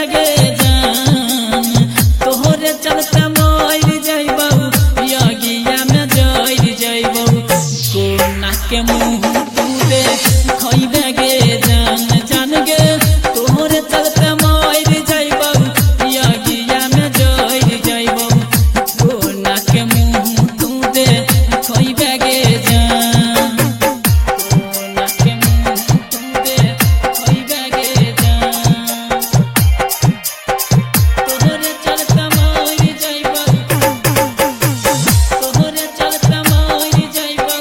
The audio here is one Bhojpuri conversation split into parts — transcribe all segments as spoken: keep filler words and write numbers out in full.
बेगे जान तोहरे चलते मर जाइबौ यगिया में जर जाइबौ कोना के मुंह तू दे खइबे गे जान जान गे तोहरे चलते मर जाइबौ यगिया में जर जाइबौ कोना के मुंह तू दे खइबे गे जान कोना के मुंह तू दे खइबे गे जान तोहरे चलते मर जाइबौ तोहरे चलते मर जाइबौ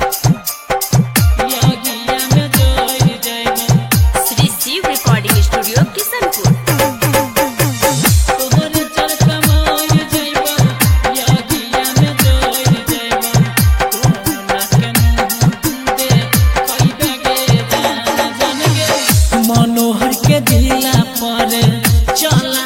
यगिया में जर जाइबौ श्री शिव रिकॉर्डिंग स्टूडियो किशनपुर। तोहरे चलते मर जाइबौ यगिया में जर जाइबौ कोना के मुंह तू दे खइबे गे जान जान गे मनोहर के दिला पर चल